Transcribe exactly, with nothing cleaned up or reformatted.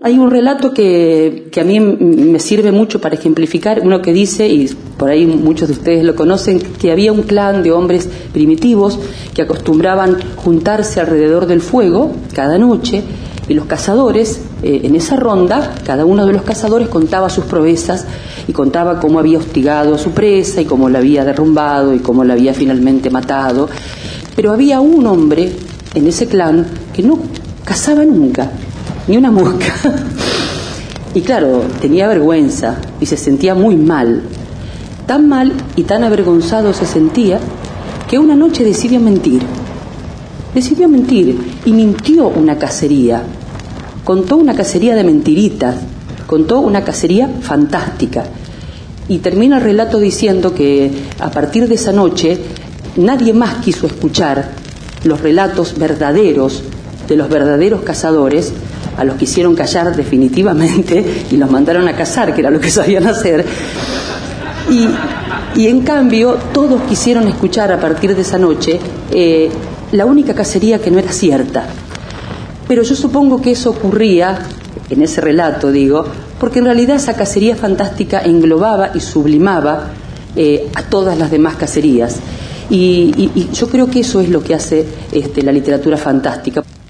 Hay un relato que, que a mí me sirve mucho para ejemplificar, uno que dice, y por ahí muchos de ustedes lo conocen, que había un clan de hombres primitivos que acostumbraban juntarse alrededor del fuego cada noche, y los cazadores, eh, en esa ronda, cada uno de los cazadores contaba sus proezas y contaba cómo había hostigado a su presa y cómo la había derrumbado y cómo la había finalmente matado. Pero había un hombre en ese clan que no cazaba nunca, ni una mosca. Y claro, tenía vergüenza y se sentía muy mal. Tan mal y tan avergonzado se sentía que una noche decidió mentir. Decidió mentir y mintió una cacería. Contó una cacería de mentiritas, contó una cacería fantástica. Y termina el relato diciendo que a partir de esa noche nadie más quiso escuchar los relatos verdaderos de los verdaderos cazadores, a los que hicieron callar definitivamente y los mandaron a cazar, que era lo que sabían hacer. Y, y en cambio todos quisieron escuchar a partir de esa noche eh, la única cacería que no era cierta. Pero yo supongo que eso ocurría, en ese relato digo, porque en realidad esa cacería fantástica englobaba y sublimaba eh, a todas las demás cacerías. Y, y, y yo creo que eso es lo que hace este, la literatura fantástica.